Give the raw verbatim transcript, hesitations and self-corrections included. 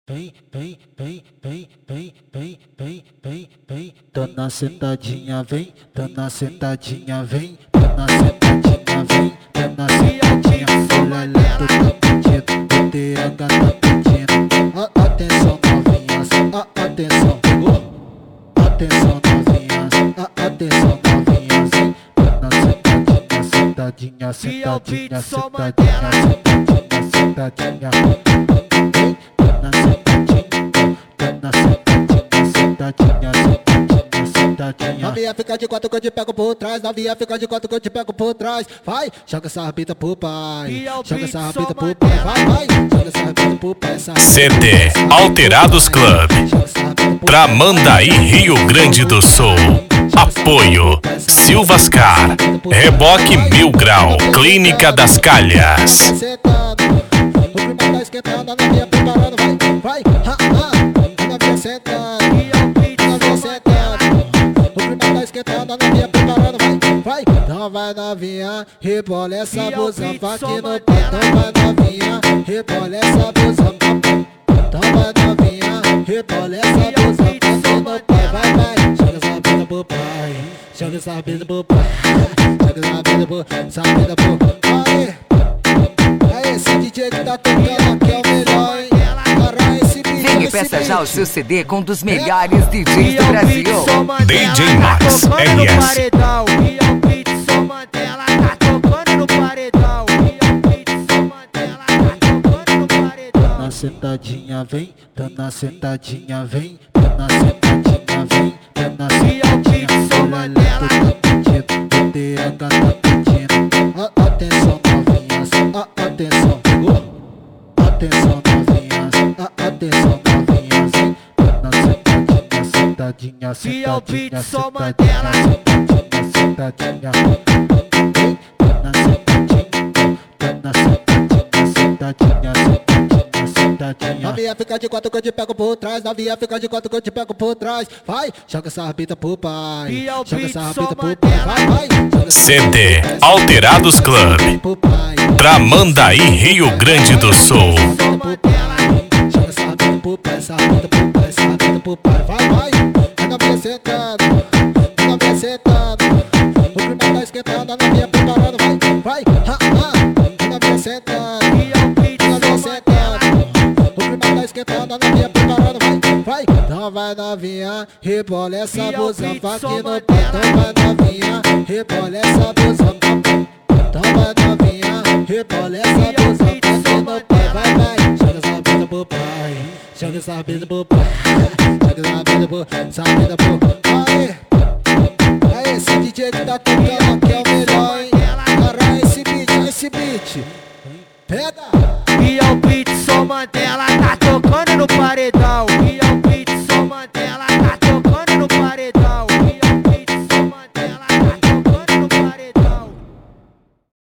Vem, vem, vem, vem, vem, vem, vem, vem, vem, dona sentadinha, vem, dona sentadinha, vem, dona sentadinha, vem, dona sentadinha, olha lá, tu tá pedindo, o T H tá pedindo, a atenção novinhas, a atenção, pegou? Atenção novinhas, a atenção novinhas, vem, dona sentadinha, sentadinha, sentadinha, sentadinha, sentadinha, sentadinha, vem, dona sentadinha. Novinha fica de quatro que eu te pego por trás, novinha fica de quatro que eu te pego por trás. Vai, joga essa rabita pro pai, joga essa rabita pro pai, vai, vai, joga essa rabita pro pai. C D Alterados Club, Tramandaí, Rio Grande do Sul. Apoio Silvas Car, Reboque Mil Grau, Clínica das Calhas. O clima tá esquentando, a novinha preparando, vai, vai, ha, ha, a novinha sentando, a novinha sentando. O clima tá esquentando, a novinha preparando, vai, vai. Então vai novinha, rebola essa blusa aqui no pé. Então vai novinha, rebola essa blusa no pé. Então vai novinha, rebola essa blusa aqui no pé. Vai, vai, joga essa vida pro pai, joga essa vida pro pai, joga essa vida pro, essa vida pro pai. Esse D J que tá tocando aqui é o melhor, hein? Caralho, esse beat, Venha e peça já o seu C D com um dos melhores D Js do Brasil. D J Max R S. E é o beat só Mandela, tá tocando no paredão. E é o beat só Mandela, tá tocando no paredão. Dona sentadinha, vem, dona sentadinha, vem, dona sentadinha, vem, dona sentadinha, olha lá, tu tá pedindo, o T H tá pedindo, a atenção novinhas, a atenção, pegou? Atenção novinhas, a atenção novinhas, vem, dona sentadinha, sentadinha, sentadinha, sentadinha, sentadinha, sentadinha, vem, dona sentadinha, dona sentadinha, sentadinha, sentadinha, sentadinha. Novinha fica de quatro que eu te pego por trás, novinha fica de quatro que eu te pego por trás. Vai, joga essa rabita pro pai, joga essa rabita pro pai, vai, vai. C D Alterados Club, Tramandaí, Rio Grande do Sul. Joga essa rabita pro pai, essa rabita pro pai, essa rabita pro pai, vai, vai. A novinha sentando, a novinha sentando. O clima tá esquentando, a novinha preparando, vai, vai, ha, ha. A novinha sentando, a novinha sentando. O clima tá esquentando, a novinha preparando, vai, vai. Então vai novinha, rebola essa blusa aqui no pé. Então vai novinha, rebola essa blusa no pé. Então vai novinha, rebola essa blusa aqui no pé. Vai, vai, joga essa vida pro pai, joga essa vida pro pai, joga essa vida pro, essa vida pro pai. Aí esse D J que tá tocando aqui é o melhor, hein? Caralho, esse beat, esse beat, pega! E é o beat só Mandela, tá tocando no paredão. E é o beat só Mandela.